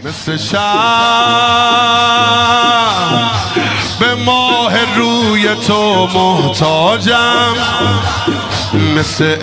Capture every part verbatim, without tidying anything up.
مثل شب به ماه روی تو محتاجم، مثل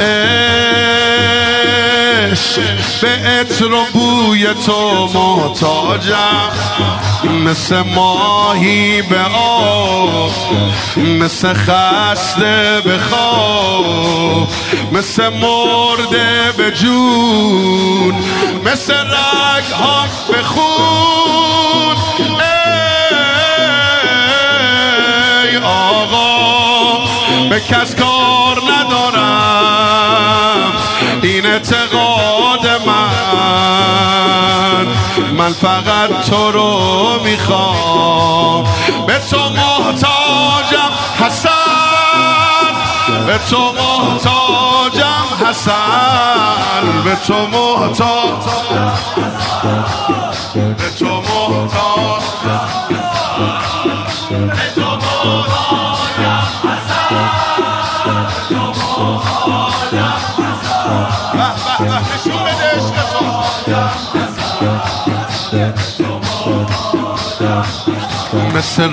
عشق به عطر و بوی تو محتاجم، مثل ماهی به آب، مثل خسته به خواب، مثل مرده به جون، مثل رگ‌ها به خون. ای آقا به کس کار ندارم، این اعتقاد من، من فقط تو رو میخوام. به تو محتاجم حسن، به تو محتاجم حسن، به تو محتاجم، به تو محتاجم، به تو محتاجم حسن، به تو محتاجم حسن. به به به نشون بده عشق تو. مثل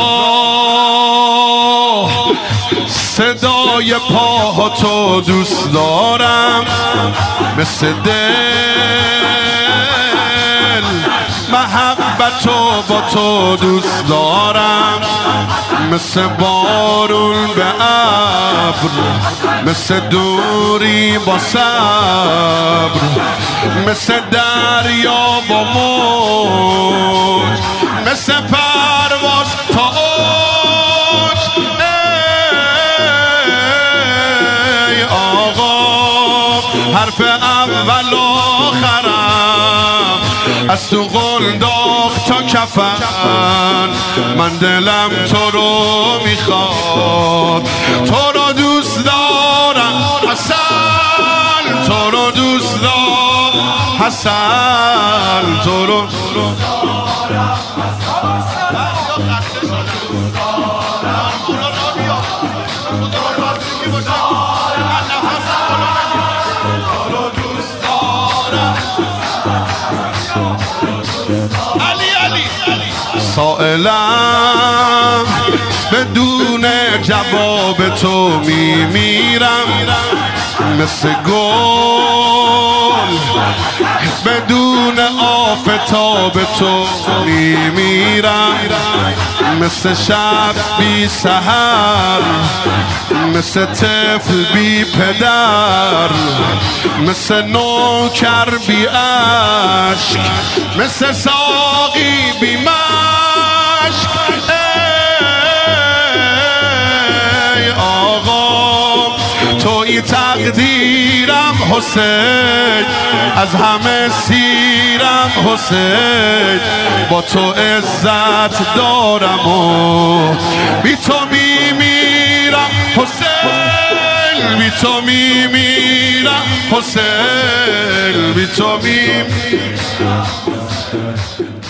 راه صدای پاها تو دوست دارم، مثل دل محبت و با تو دوست دارم، مثل بارون به ابر، مثل دوری با صبر، مثل دریا با موج، مثل پرواز تا اوج. ای آقا حرف اول آخرم، از تو قلداق تا کفن، من دلم تو رو میخواد، تو رو دوست دارم حسن، تو رو دوست دارم حسن، تو رو سائلم بدون جواب تو میمیرم، مثل گل بدون آفتاب تو میمیرم، مثل شب بی سحر، مثل طفل بی پدر، مثل نوکر بی عشق، مثل ساقی بی مشک. ای آقا توی تقدیرم حسین، از همه سیرم حسین، با تو عزت دارم و بی تو میمیرم حسین، بی تو میمیرم حسین، بی تو میمیرم.